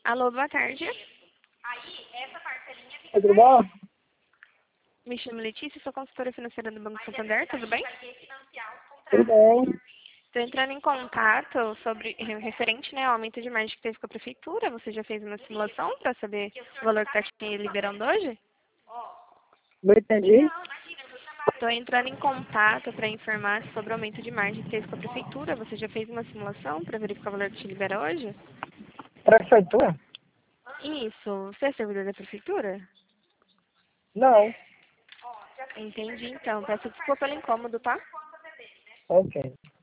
Alô, boa tarde. Tudo bom? Me chamo Letícia, sou consultora financeira do Banco Santander, tudo bem? Tudo bem. Estou entrando em contato sobre referente, né, ao aumento de margem que teve com a prefeitura. Você já fez uma simulação para saber o valor que está te liberando hoje? Não entendi. Estou entrando em contato para informar sobre o aumento de margem que teve com a prefeitura. Você já fez uma simulação para verificar o valor que te libera hoje? Prefeitura? Isso. Você é servidor da prefeitura? Não. Entendi, então. Peço desculpa pelo incômodo, tá? Ok.